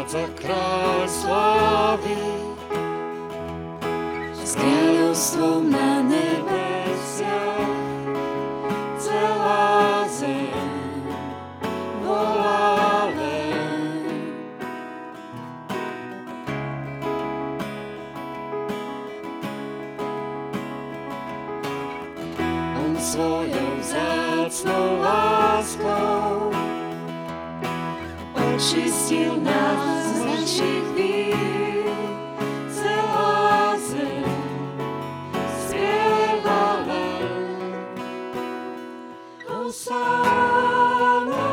prichádza kráľ slávy s kráľovstvom na nebesiach. Celá zem volá len. On svojou vzácnou láskou očistil nás z našich vín. Celá zem spieva len. Hosanna,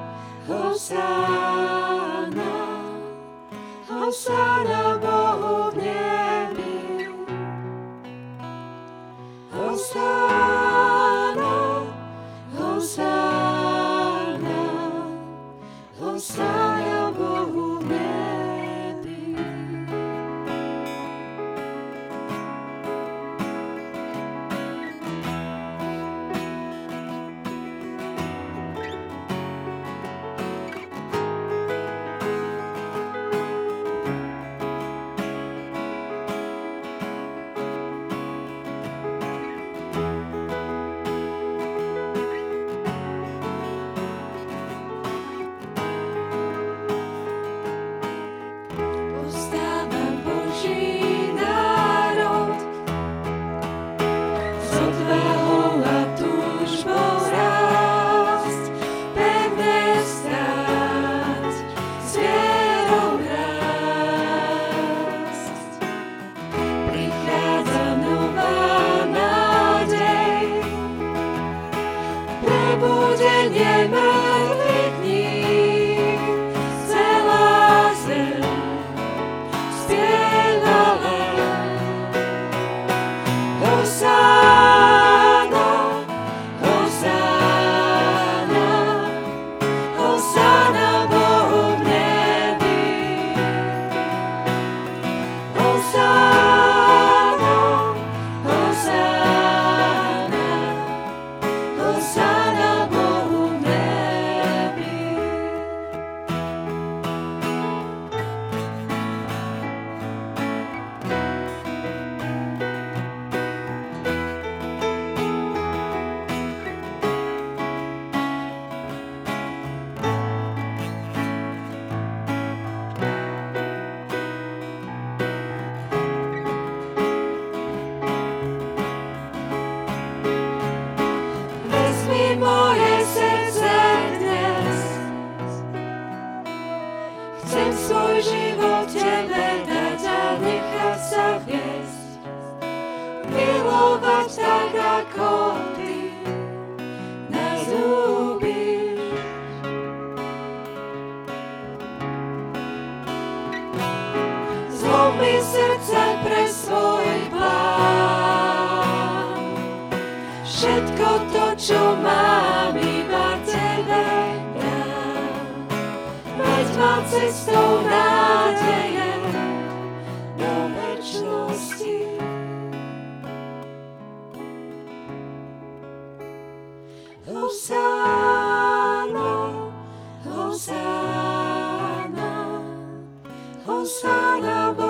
Hosanna, Hosanna Bohu v nebi. Hosanna, Hosanna, Hosanna Bohu v nebi. Prebudenie mŕtvych dní, celá zem spieva len. Hosanna, Hosanna, Hosanna Bohu v nebi. Hosanna, Hosanna, Hosanna Bohu v nebi. Vezmi moje srdce dnes, chcem svoj život Tebe dať a nechať sa viesť, milovať tak, ako Ty nás ľúbiš. Zlom mi srdce pre svoj plán, všetko to, čo mám, iba Tebe dám. Veď ma cestou nádeje do večnosti. Hosanna, Hosanna, Hosanna